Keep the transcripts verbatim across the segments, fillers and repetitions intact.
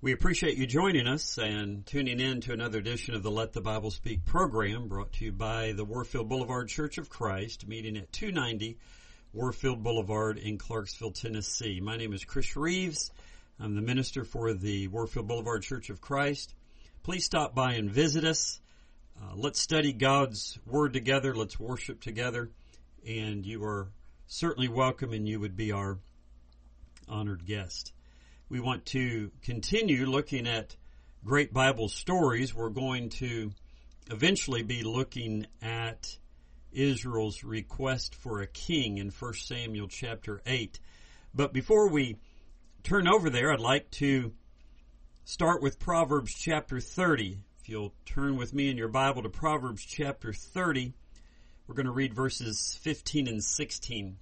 We appreciate you joining us and tuning in to another edition of the Let the Bible Speak program, brought to you by the Warfield Boulevard Church of Christ, meeting at two ninety Warfield Boulevard in Clarksville, Tennessee. My name is Chris Reeves. I'm the minister for the Warfield Boulevard Church of Christ. Please stop by and visit us. Uh, let's study God's Word together. Let's worship together. And you are certainly welcome, and you would be our honored guest. We want to continue looking at great Bible stories. We're going to eventually be looking at Israel's request for a king in First Samuel chapter eight. But before we turn over there, I'd like to start with Proverbs chapter thirty. If you'll turn with me in your Bible to Proverbs chapter thirty, we're going to read verses fifteen and sixteen.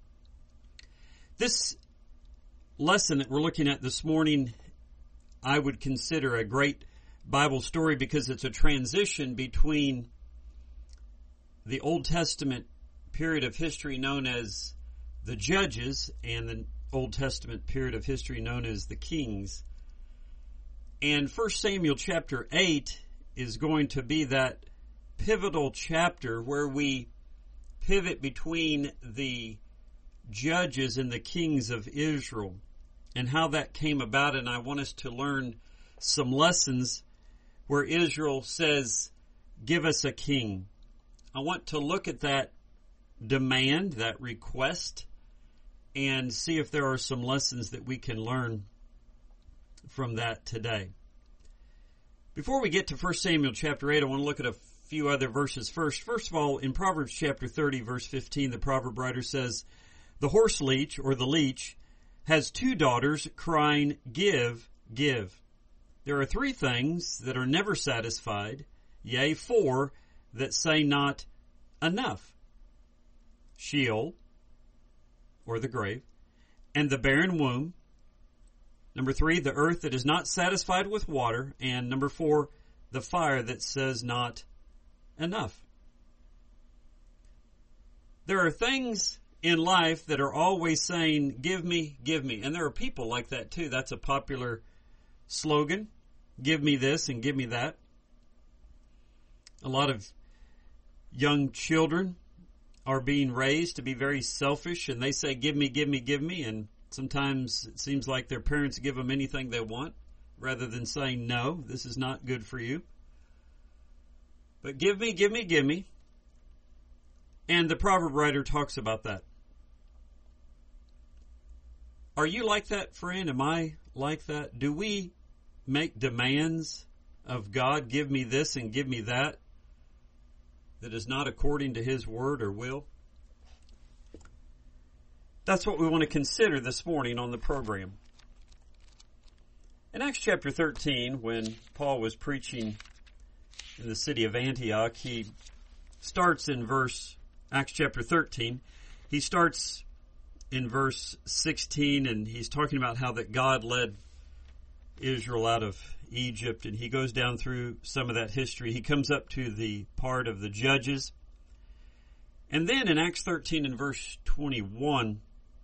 This lesson that we're looking at this morning, I would consider a great Bible story because it's a transition between the Old Testament period of history known as the Judges and the Old Testament period of history known as the Kings. And First Samuel chapter eight is going to be that pivotal chapter where we pivot between the Judges and the Kings of Israel and how that came about. And I want us to learn some lessons where Israel says, give us a king. I want to look at that demand, that request, and see if there are some lessons that we can learn from that today. Before we get to First Samuel chapter eight, I want to look at a few other verses first. First of all, in Proverbs chapter thirty, verse fifteen, the proverb writer says, the horse leech, or the leech, has two daughters crying, give, give. There are three things that are never satisfied, yea, four that say not enough. Sheol, or the grave, and the barren womb. Number three, the earth that is not satisfied with water. And number four, the fire that says not enough. There are things in life that are always saying, give me, give me. And there are people like that too. That's a popular slogan. Give me this and give me that. A lot of young children are being raised to be very selfish, and they say, give me, give me, give me. And sometimes it seems like their parents give them anything they want rather than saying, no, this is not good for you. But give me, give me, give me. And the proverb writer talks about that. Are you like that, friend? Am I like that? Do we make demands of God, give me this and give me that, that is not according to His word or will? That's what we want to consider this morning on the program. In Acts chapter thirteen, when Paul was preaching in the city of Antioch, he starts in verse, Acts chapter thirteen, he starts in verse sixteen, and he's talking about how that God led Israel out of Egypt, and he goes down through some of that history. He comes up to the part of the Judges. And then in Acts thirteen and verse twenty-one,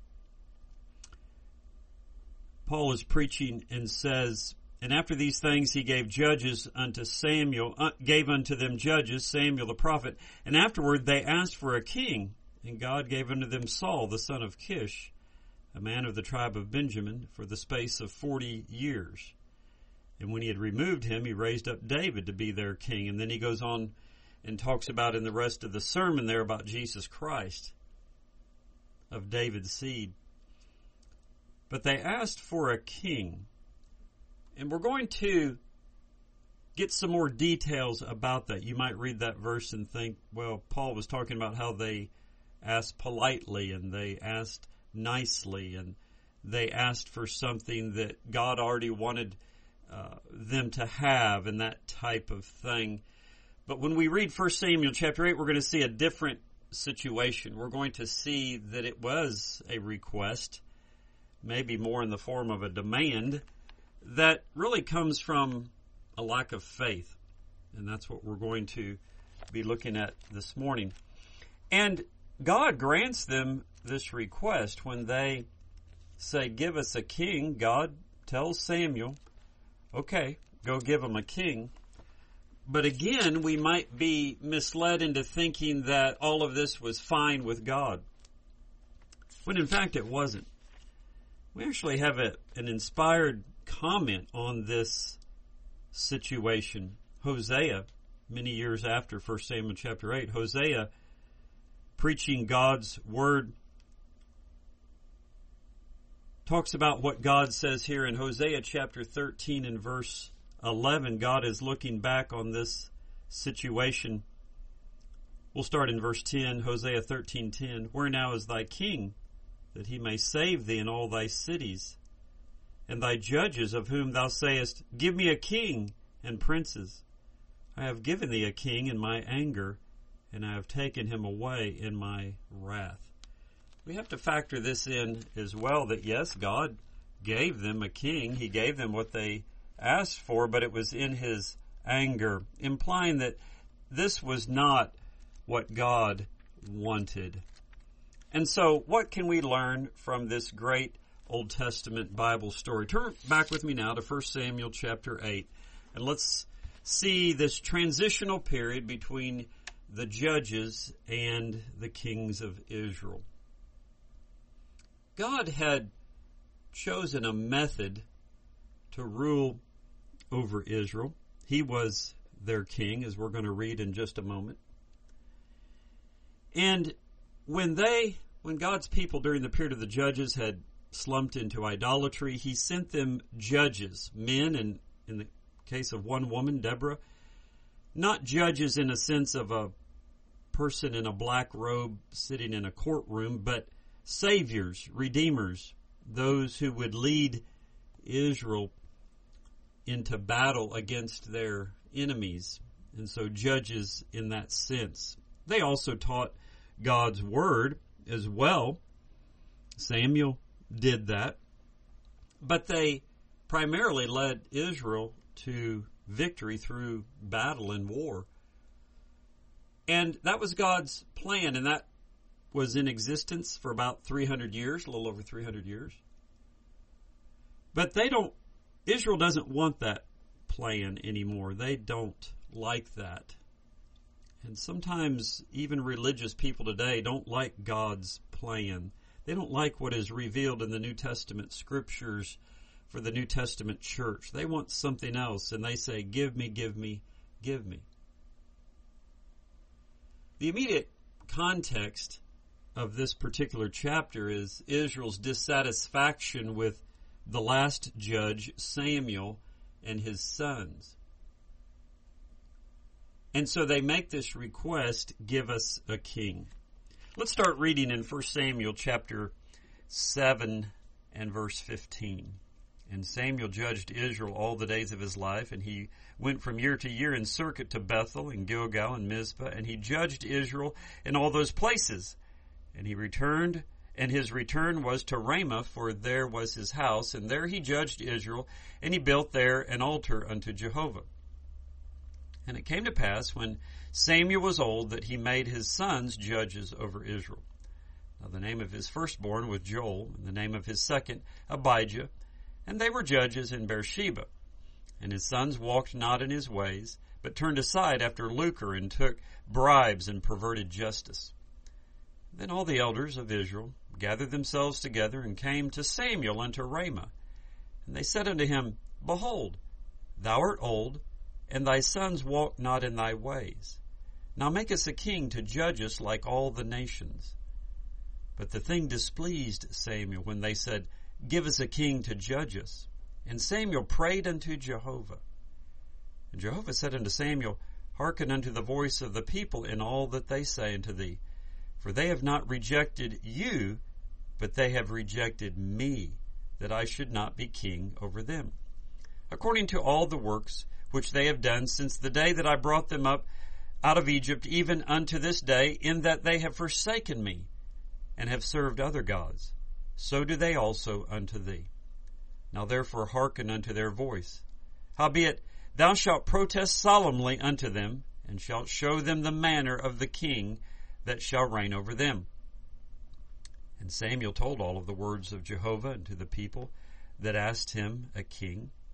Paul is preaching and says, and after these things he gave judges unto Samuel, uh, gave unto them judges, Samuel the prophet, and afterward they asked for a king, and God gave unto them Saul the son of Kish, a man of the tribe of Benjamin, for the space of forty years. And when he had removed him, he raised up David to be their king. And then he goes on and talks about in the rest of the sermon there about Jesus Christ, of David's seed. But they asked for a king. And we're going to get some more details about that. You might read that verse and think, well, Paul was talking about how they asked politely and they asked nicely and they asked for something that God already wanted uh, them to have and that type of thing. But when we read First Samuel chapter eight, we're going to see a different situation. We're going to see that it was a request, maybe more in the form of a demand, that really comes from a lack of faith. And that's what we're going to be looking at this morning. And God grants them this request when they say, give us a king. God tells Samuel, okay, go give them a king. But again, we might be misled into thinking that all of this was fine with God, when in fact it wasn't. We actually have a, an inspired comment on this situation. Hosea, many years after First Samuel chapter eight, Hosea, preaching God's word, talks about what God says here in Hosea chapter thirteen and verse eleven. God is looking back on this situation. We'll start in verse ten, Hosea thirteen ten. Where now is thy king, that he may save thee in all thy cities, and thy judges, of whom thou sayest, give me a king and princes? I have given thee a king in my anger, and I have taken him away in my wrath. We have to factor this in as well, that yes, God gave them a king. He gave them what they asked for, but it was in his anger, implying that this was not what God wanted. And so what can we learn from this great Old Testament Bible story? Turn back with me now to First Samuel chapter eight, and let's see this transitional period between the judges and the kings of Israel. God had chosen a method to rule over Israel. He was their king, as we're going to read in just a moment. And when they, when God's people during the period of the judges had slumped into idolatry, he sent them judges, men, and in the case of one woman, Deborah, not judges in a sense of a person in a black robe sitting in a courtroom, but saviors, redeemers, those who would lead Israel into battle against their enemies. And so judges in that sense. They also taught God's word as well. Samuel did that. But they primarily led Israel to victory through battle and war. And that was God's plan, and that was in existence for about three hundred years, a little over three hundred years. But they don't, Israel doesn't want that plan anymore. They don't like that. And sometimes even religious people today don't like God's plan. They don't like what is revealed in the New Testament scriptures for the New Testament church. They want something else, and they say, give me, give me, give me. The immediate context of this particular chapter is Israel's dissatisfaction with the last judge, Samuel, and his sons. And so they make this request, give us a king. Let's start reading in First Samuel chapter seven and verse fifteen. And Samuel judged Israel all the days of his life, and he went from year to year in circuit to Bethel and Gilgal and Mizpah, and he judged Israel in all those places. And he returned, and his return was to Ramah, for there was his house, and there he judged Israel, and he built there an altar unto Jehovah. And it came to pass, when Samuel was old, that he made his sons judges over Israel. Now the name of his firstborn was Joel, and the name of his second Abijah, and they were judges in Beersheba. And his sons walked not in his ways, but turned aside after lucre, and took bribes and perverted justice. Then all the elders of Israel gathered themselves together, and came to Samuel unto Ramah. And they said unto him, Behold, thou art old, and thy sons walk not in thy ways. Now make us a king to judge us like all the nations. But the thing displeased Samuel when they said, Give us a king to judge us. And Samuel prayed unto Jehovah. And Jehovah said unto Samuel, Hearken unto the voice of the people in all that they say unto thee. For they have not rejected you, but they have rejected me, that I should not be king over them, according to all the works which they have done since the day that I brought them up out of Egypt, even unto this day, in that they have forsaken me, and have served other gods. So do they also unto thee. Now therefore hearken unto their voice. Howbeit thou shalt protest solemnly unto them, and shalt show them the manner of the king that shall reign over them. And Samuel told all of the words of Jehovah unto the people that asked him a king.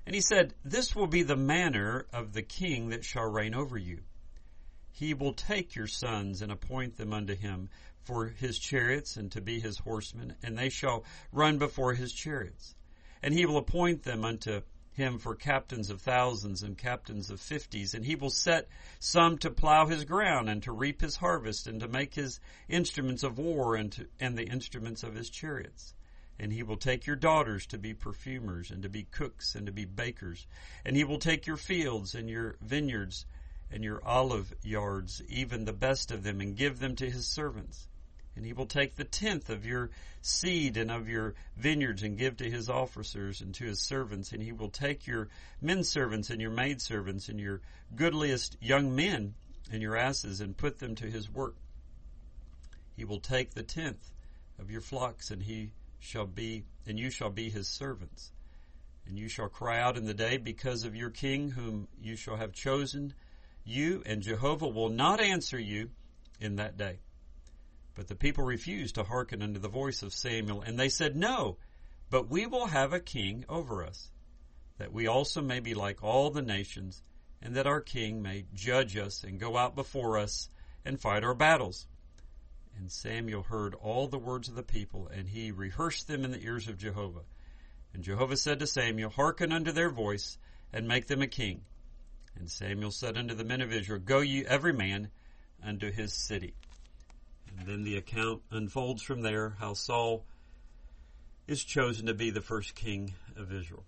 And he said, "This will be the manner of the king that shall reign over you. He will take your sons and appoint them unto him for his chariots and to be his horsemen, and they shall run before his chariots. And he will appoint them unto him for captains of thousands and captains of fifties, and he will set some to plow his ground and to reap his harvest and to make his instruments of war and, to, and the instruments of his chariots. And he will take your daughters to be perfumers and to be cooks and to be bakers. And he will take your fields and your vineyards and your olive yards, even the best of them, and give them to his servants. And he will take the tenth of your seed and of your vineyards and give to his officers and to his servants. And he will take your men servants and your maid servants and your goodliest young men and your asses and put them to his work. He will take the tenth of your flocks, and he shall be, and you shall be his servants. And you shall cry out in the day because of your king, whom you shall have chosen you, and Jehovah will not answer you in that day." But the people refused to hearken unto the voice of Samuel, and they said, "No, but we will have a king over us, that we also may be like all the nations, and that our king may judge us and go out before us and fight our battles." And Samuel heard all the words of the people, and he rehearsed them in the ears of Jehovah. And Jehovah said to Samuel, "Hearken unto their voice, and make them a king." And Samuel said unto the men of Israel, "Go ye every man unto his city." And then the account unfolds from there, how Saul is chosen to be the first king of Israel.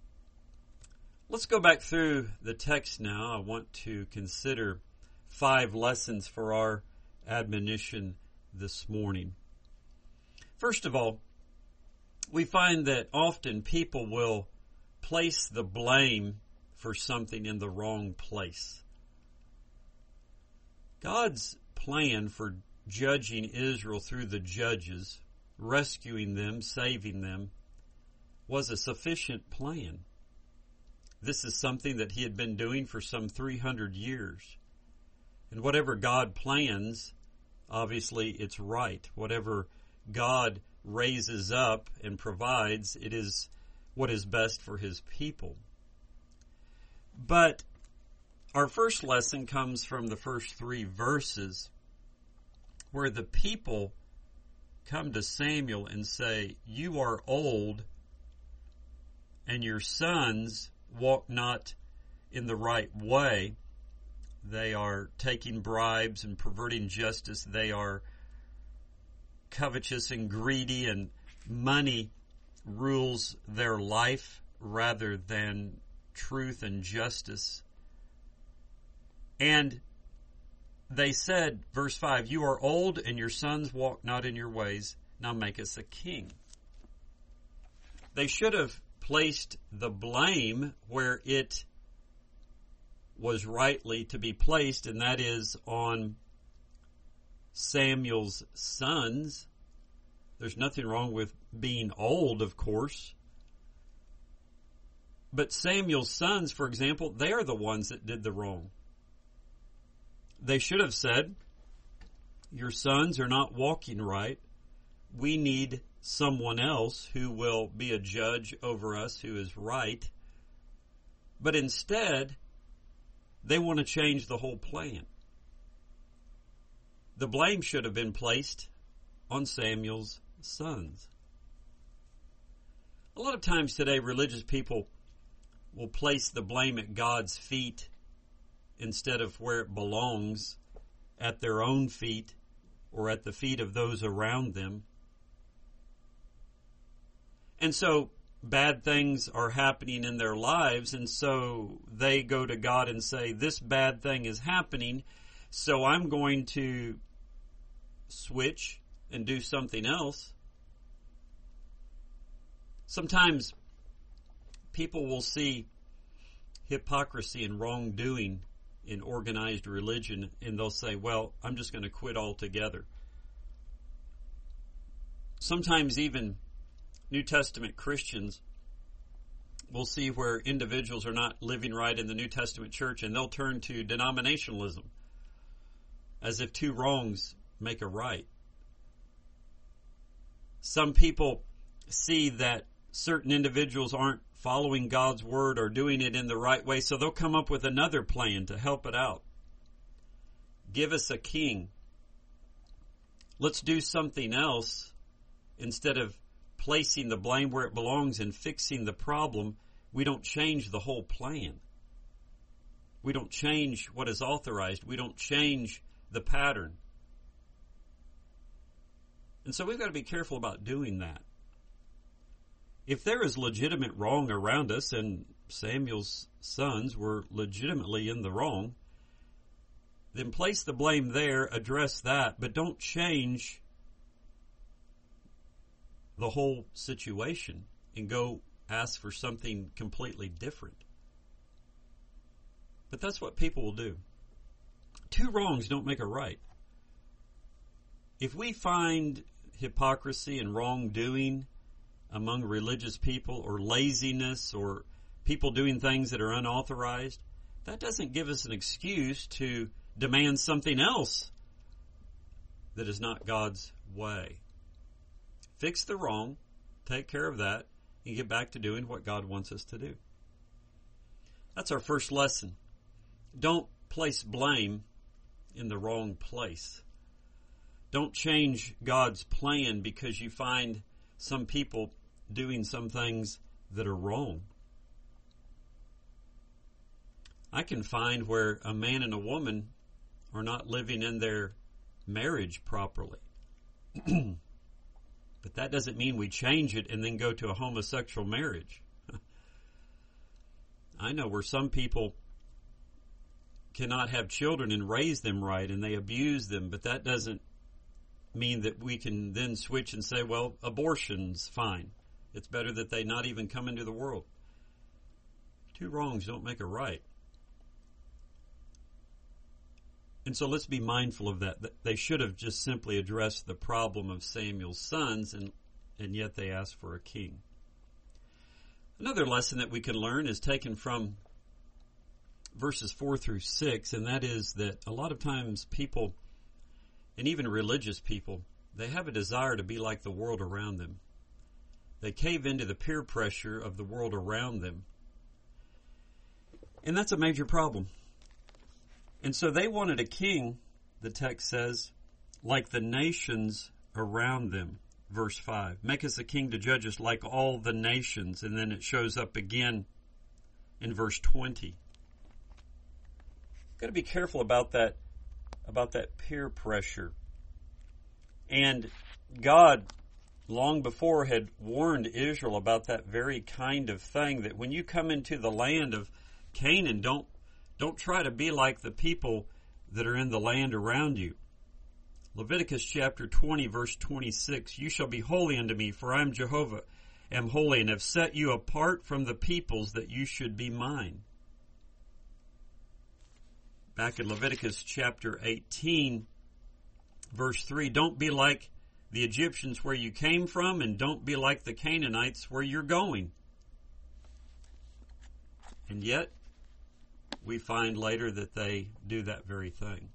Let's go back through the text now. I want to consider five lessons for our admonition this morning. First of all, we find that often people will place the blame for something in the wrong place. God's plan for judging Israel through the judges, rescuing them, saving them, was a sufficient plan. This is something that he had been doing for some three hundred years. And whatever God plans, obviously it's right. Whatever God raises up and provides, it is what is best for his people. But our first lesson comes from the first three verses, where the people come to Samuel and say, "You are old, and your sons walk not in the right way. They are taking bribes and perverting justice. They are covetous and greedy, and money rules their life rather than truth and justice." And they said, verse five, "You are old, and your sons walk not in your ways. Now make us a king." They should have placed the blame where it was rightly to be placed, and that is on Samuel's sons. There's nothing wrong with being old, of course. But Samuel's sons, for example, they are the ones that did the wrong. They should have said, "Your sons are not walking right. We need someone else who will be a judge over us who is right." But instead, they want to change the whole plan. The blame should have been placed on Samuel's sons. A lot of times today, religious people will place the blame at God's feet instead of where it belongs, at their own feet or at the feet of those around them. And so bad things are happening in their lives, and so they go to God and say, "This bad thing is happening, so I'm going to switch and do something else." Sometimes people will see hypocrisy and wrongdoing in organized religion, and they'll say, "Well, I'm just going to quit altogether." Sometimes even New Testament Christians will see where individuals are not living right in the New Testament church, and they'll turn to denominationalism, as if two wrongs make a right. Some people see that certain individuals aren't following God's word or doing it in the right way. So they'll come up with another plan to help it out. Give us a king. Let's do something else instead of placing the blame where it belongs and fixing the problem. We don't change the whole plan. We don't change what is authorized. We don't change the pattern. And so we've got to be careful about doing that. If there is legitimate wrong around us, and Samuel's sons were legitimately in the wrong, then place the blame there, address that, but don't change the whole situation and go ask for something completely different. But that's what people will do. Two wrongs don't make a right. If we find hypocrisy and wrongdoing among religious people, or laziness, or people doing things that are unauthorized, that doesn't give us an excuse to demand something else that is not God's way. Fix the wrong, take care of that, and get back to doing what God wants us to do. That's our first lesson. Don't place blame in the wrong place. Don't change God's plan because you find some people doing some things that are wrong. I can find where a man and a woman are not living in their marriage properly. But that doesn't mean we change it and then go to a homosexual marriage. I know where some people cannot have children and raise them right, and they abuse them, but that doesn't mean that we can then switch and say, well, abortion's fine. It's better that they not even come into the world. Two wrongs don't make a right. And so let's be mindful of that. They should have just simply addressed the problem of Samuel's sons, and, and yet they asked for a king. Another lesson that we can learn is taken from verses four through six, and that is that a lot of times people, and even religious people, they have a desire to be like the world around them. They cave into the peer pressure of the world around them. And that's a major problem. And so they wanted a king, the text says, like the nations around them. Verse five. Make us a king to judge us like all the nations. And then it shows up again in verse twenty. Got to be careful about that, about that peer pressure. And God, long before, had warned Israel about that very kind of thing, that when you come into the land of Canaan, don't Don't try to be like the people that are in the land around you. Leviticus chapter twenty, verse twenty-six, you shall be holy unto me, for I am Jehovah, am holy, and have set you apart from the peoples that you should be mine. Back in Leviticus chapter eighteen, verse three, don't be like the Egyptians where you came from, and don't be like the Canaanites where you're going. And yet, we find later that they do that very thing.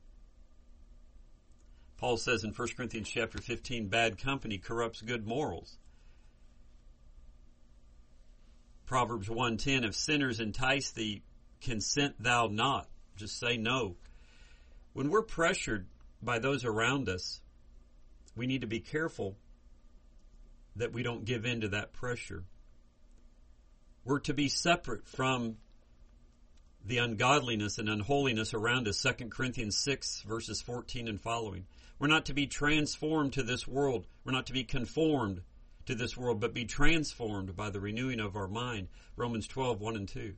Paul says in First Corinthians chapter fifteen, bad company corrupts good morals. Proverbs one ten, if sinners entice thee, consent thou not. Just say no. When we're pressured by those around us, we need to be careful that we don't give in to that pressure. We're to be separate from the ungodliness and unholiness around us, Second Corinthians six, verses fourteen and following. We're not to be transformed to this world. We're not to be conformed to this world, but be transformed by the renewing of our mind, Romans twelve, one and two.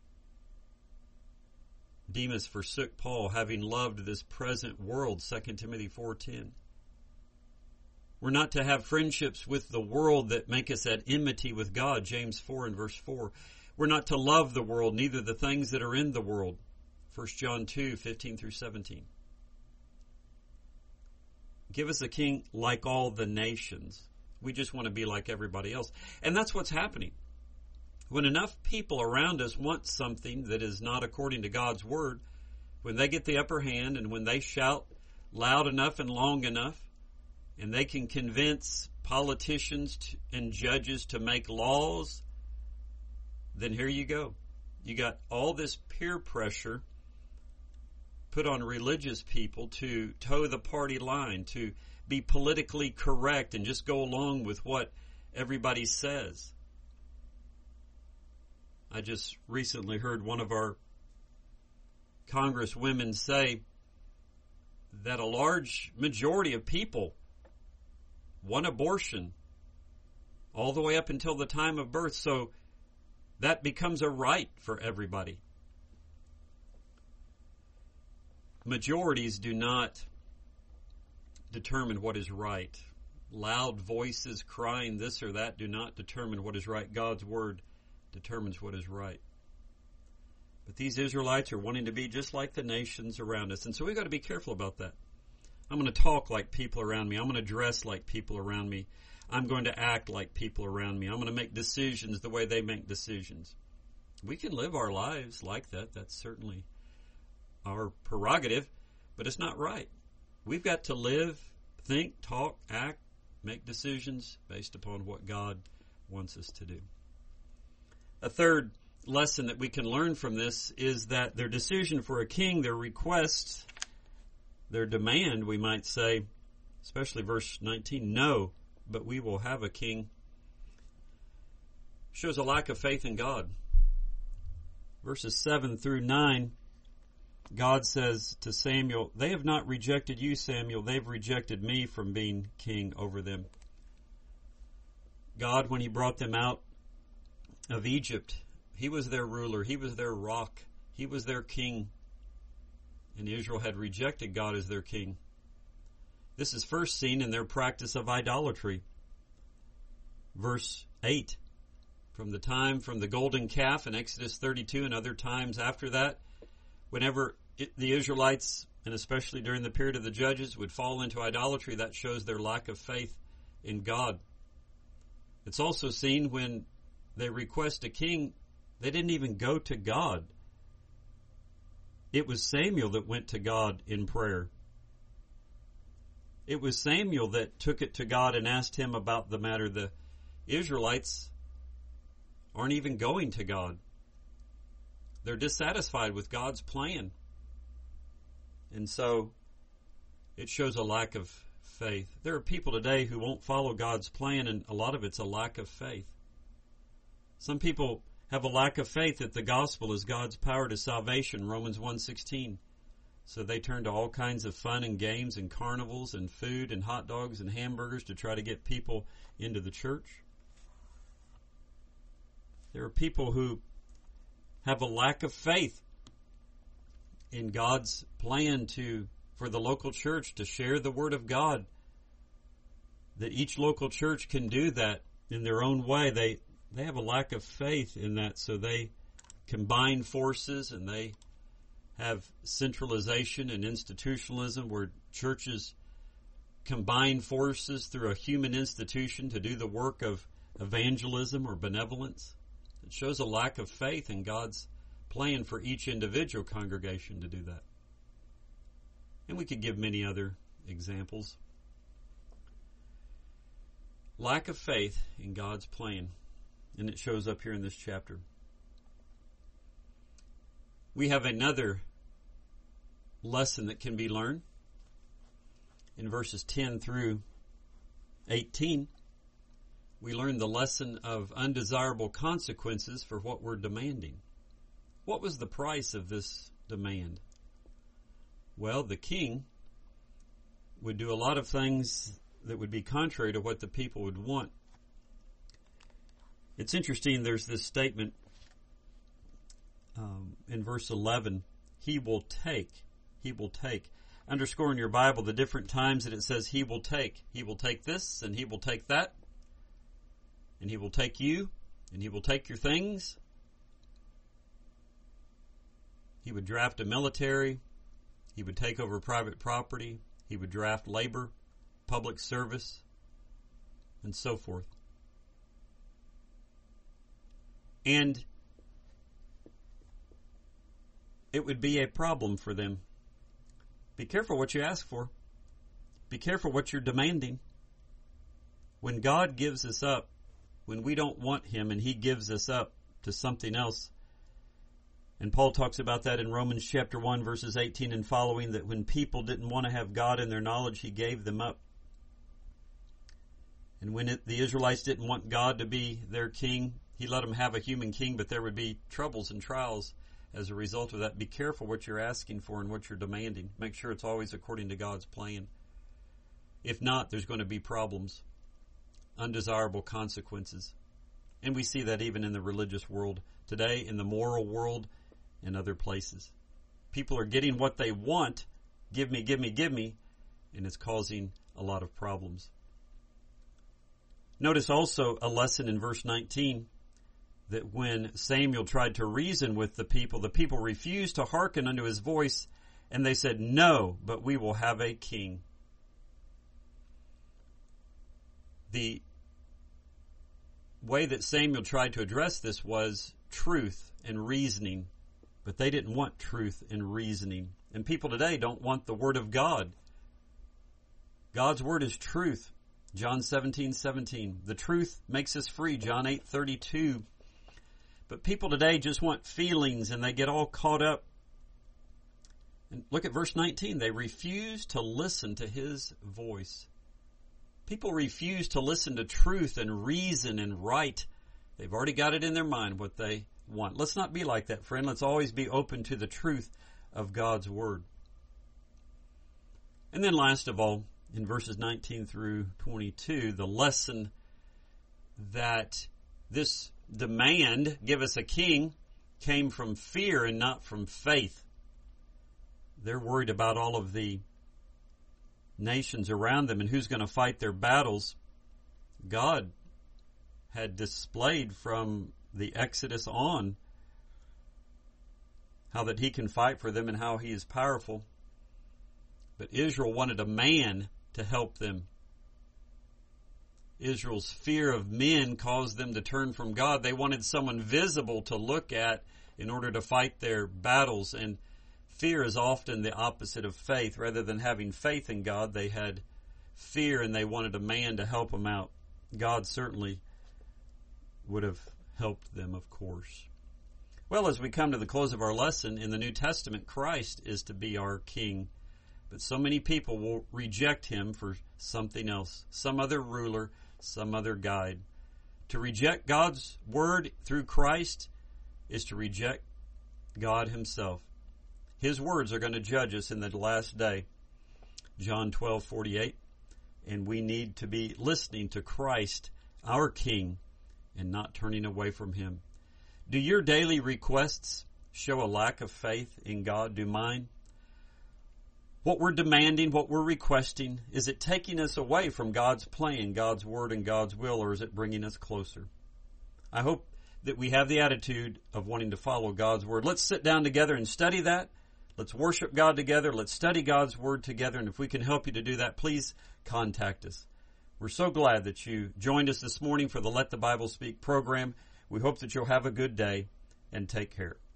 Demas forsook Paul, having loved this present world, Second Timothy four ten. We're not to have friendships with the world that make us at enmity with God, James four and verse four. We're not to love the world, neither the things that are in the world. First John two, fifteen through seventeen. Give us a king like all the nations. We just want to be like everybody else. And that's what's happening. When enough people around us want something that is not according to God's word, when they get the upper hand and when they shout loud enough and long enough, and they can convince politicians and judges to make laws then here you go. You got all this peer pressure put on religious people to toe the party line, to be politically correct and just go along with what everybody says. I just recently heard one of our congresswomen say that a large majority of people want abortion all the way up until the time of birth, so that becomes a right for everybody. Majorities do not determine what is right. Loud voices crying this or that do not determine what is right. God's word determines what is right. But these Israelites are wanting to be just like the nations around us. And so we've got to be careful about that. I'm going to talk like people around me. I'm going to dress like people around me. I'm going to act like people around me. I'm going to make decisions the way they make decisions. We can live our lives like that. That's certainly our prerogative, but it's not right. We've got to live, think, talk, act, make decisions based upon what God wants us to do. A third lesson that we can learn from this is that their decision for a king, their request, their demand, we might say, especially verse nineteen, no, but we will have a king, shows a lack of faith in God. Verses seven through nine, God says to Samuel, they have not rejected you, Samuel. They've rejected me from being king over them. God, when he brought them out of Egypt, he was their ruler. He was their rock. He was their king. And Israel had rejected God as their king. This is first seen in their practice of idolatry. Verse eight, from the time from the golden calf in Exodus thirty-two and other times after that, whenever it, the Israelites, and especially during the period of the judges, would fall into idolatry, that shows their lack of faith in God. It's also seen when they request a king, they didn't even go to God. It was Samuel that went to God in prayer. It was Samuel that took it to God and asked him about the matter. The Israelites aren't even going to God. They're dissatisfied with God's plan. And so it shows a lack of faith. There are people today who won't follow God's plan, and a lot of it's a lack of faith. Some people have a lack of faith that the gospel is God's power to salvation, Romans one sixteen. So they turn to all kinds of fun and games and carnivals and food and hot dogs and hamburgers to try to get people into the church. There are people who have a lack of faith in God's plan to for the local church to share the Word of God, that each local church can do that in their own way. They they have a lack of faith in that, so they combine forces and they have centralization and institutionalism where churches combine forces through a human institution to do the work of evangelism or benevolence. It shows a lack of faith in God's plan for each individual congregation to do that. And we could give many other examples. Lack of faith in God's plan. And it shows up here in this chapter. We have another lesson that can be learned in verses ten through eighteen. We learn the lesson of undesirable consequences for what we're demanding. What was the price of this demand? Well, the king would do a lot of things that would be contrary to what the people would want. It's interesting, there's this statement um, in verse eleven, he will take, he will take. Underscore in your Bible the different times that it says he will take. He will take this, and he will take that, and he will take you, and he will take your things. He would draft a military. He would take over private property. He would draft labor, public service, and so forth. And it would be a problem for them. Be careful what you ask for. Be careful what you're demanding. When God gives us up, when we don't want Him and He gives us up, to something else. And Paul talks about that in Romans chapter one, verses eighteen and following, that when people didn't want to have God in their knowledge, he gave them up. And when it, the Israelites didn't want God to be their king, he let them have a human king, but there would be troubles and trials as a result of that. Be careful what you're asking for and what you're demanding. Make sure it's always according to God's plan. If not, there's going to be problems, undesirable consequences. And we see that even in the religious world today, in the moral world, and other places. People are getting what they want, give me, give me, give me, and it's causing a lot of problems. Notice also a lesson in verse nineteen, that when Samuel tried to reason with the people, the people refused to hearken unto his voice, and they said, "No, but we will have a king." The way that Samuel tried to address this was truth and reasoning. But they didn't want truth and reasoning. And people today don't want the Word of God. God's Word is truth. John seventeen seventeen. The truth makes us free. John eight thirty-two. But people today just want feelings, and they get all caught up. And look at verse nineteen. They refuse to listen to his voice. People refuse to listen to truth and reason and right. They've already got it in their mind what they want. Let's not be like that, friend. Let's always be open to the truth of God's Word. And then last of all, in verses nineteen through twenty-two, the lesson that this demand, give us a king, came from fear and not from faith. They're worried about all of the nations around them and who's going to fight their battles. God had displayed from the Exodus on how that he can fight for them and how he is powerful. But Israel wanted a man to help them. Israel's fear of men caused them to turn from God. They wanted someone visible to look at in order to fight their battles. And fear is often the opposite of faith. Rather than having faith in God, they had fear and they wanted a man to help them out. God certainly would have helped them, of course. Well, as we come to the close of our lesson, in the New Testament, Christ is to be our King. But so many people will reject him for something else, some other ruler, some other guide. To reject God's word through Christ is to reject God himself. His words are going to judge us in the last day. John twelve forty-eight. And we need to be listening to Christ, our King, and not turning away from him. Do your daily requests show a lack of faith in God? Do mine? What we're demanding, what we're requesting, is it taking us away from God's plan, God's word, and God's will, or is it bringing us closer? I hope that we have the attitude of wanting to follow God's word. Let's sit down together and study that. Let's worship God together. Let's study God's word together. And if we can help you to do that, please contact us. We're so glad that you joined us this morning for the Let the Bible Speak program. We hope that you'll have a good day and take care.